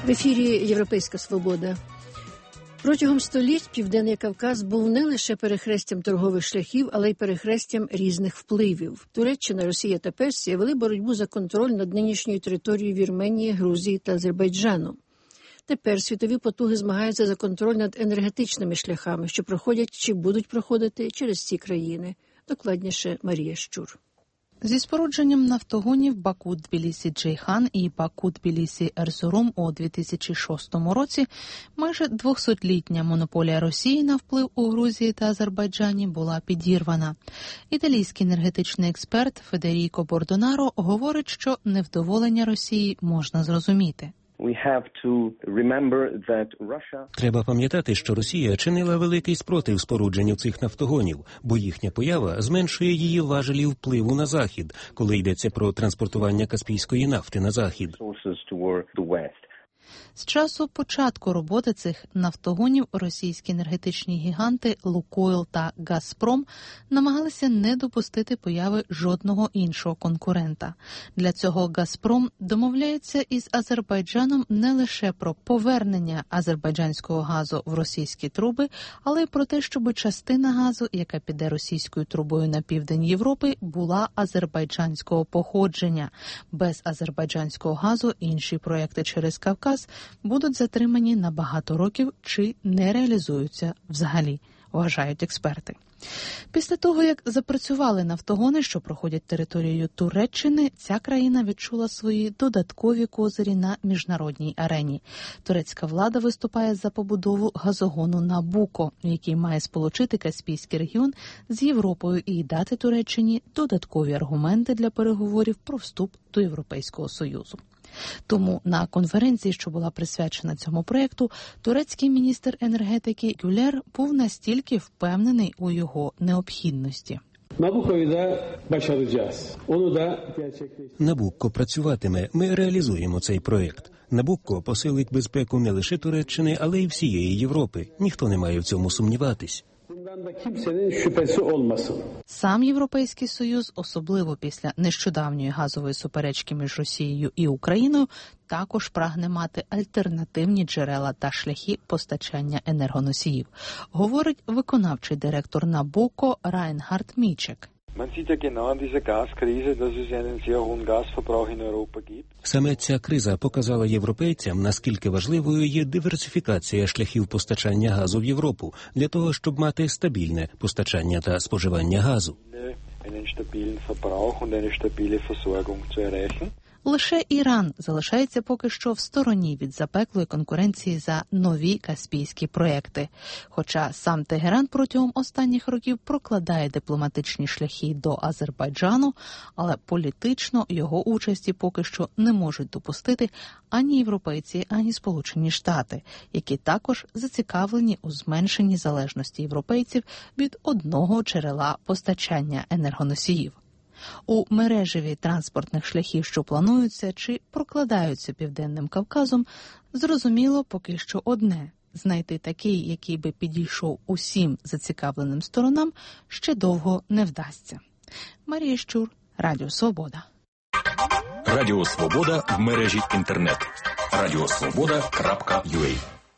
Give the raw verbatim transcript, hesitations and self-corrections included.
В ефірі «Європейська свобода». Протягом століть Південний Кавказ був не лише перехрестям торгових шляхів, але й перехрестям різних впливів. Туреччина, Росія та Персія вели боротьбу за контроль над нинішньою територією Вірменії, Грузії та Азербайджану. Тепер світові потуги змагаються за контроль над енергетичними шляхами, що проходять чи будуть проходити через ці країни. Докладніше Марія Щур. Зі спорудженням нафтогонів Баку-Тбілісі-Джейхан і Баку-Тбілісі-Ерзурум у дві тисячі шостому році майже двохсотлітня монополія Росії на вплив у Грузії та Азербайджані була підірвана. Італійський енергетичний експерт Федеріко Бордонаро говорить, що невдоволення Росії можна зрозуміти. Треба пам'ятати, що Росія чинила великий спротив спорудженню цих нафтогонів, бо їхня поява зменшує її важелі впливу на Захід, коли йдеться про транспортування каспійської нафти на Захід. З часу початку роботи цих нафтогонів російські енергетичні гіганти «Лукойл» та «Газпром» намагалися не допустити появи жодного іншого конкурента. Для цього «Газпром» домовляється із Азербайджаном не лише про повернення азербайджанського газу в російські труби, але й про те, щоб частина газу, яка піде російською трубою на південь Європи, була азербайджанського походження. Без азербайджанського газу інші проекти через Кавказ будуть затримані на багато років чи не реалізуються взагалі, вважають експерти. Після того, як запрацювали нафтогони, що проходять територією Туреччини, ця країна відчула свої додаткові козирі на міжнародній арені. Турецька влада виступає за побудову газогону Набуко, який має сполучити Каспійський регіон з Європою і дати Туреччині додаткові аргументи для переговорів про вступ до Європейського Союзу. Тому на конференції, що була присвячена цьому проєкту, турецький міністр енергетики Гюлер був настільки впевнений у його необхідності. Набукко працюватиме, ми реалізуємо цей проєкт. Набукко посилить безпеку не лише Туреччини, але й всієї Європи. Ніхто не має в цьому сумніватись. Сам Європейський Союз, особливо після нещодавньої газової суперечки між Росією і Україною, також прагне мати альтернативні джерела та шляхи постачання енергоносіїв, говорить виконавчий директор Набуко Райнхард Мічек. Саме ця криза показала європейцям, наскільки важливою є диверсифікація шляхів постачання газу в Європу, для того, щоб мати стабільне постачання та споживання газу. Лише Іран залишається поки що в стороні від запеклої конкуренції за нові каспійські проекти. Хоча сам Тегеран протягом останніх років прокладає дипломатичні шляхи до Азербайджану, але політично його участі поки що не можуть допустити ані європейці, ані Сполучені Штати, які також зацікавлені у зменшенні залежності європейців від одного джерела постачання енергоносіїв. У мережеві транспортних шляхів, що плануються чи прокладаються Південним Кавказом, зрозуміло поки що одне – знайти такий, який би підійшов усім зацікавленим сторонам, ще довго не вдасться. Марія Щур, Радіо Свобода. Радіо Свобода в мережі інтернет. радіо свобода крапка ю а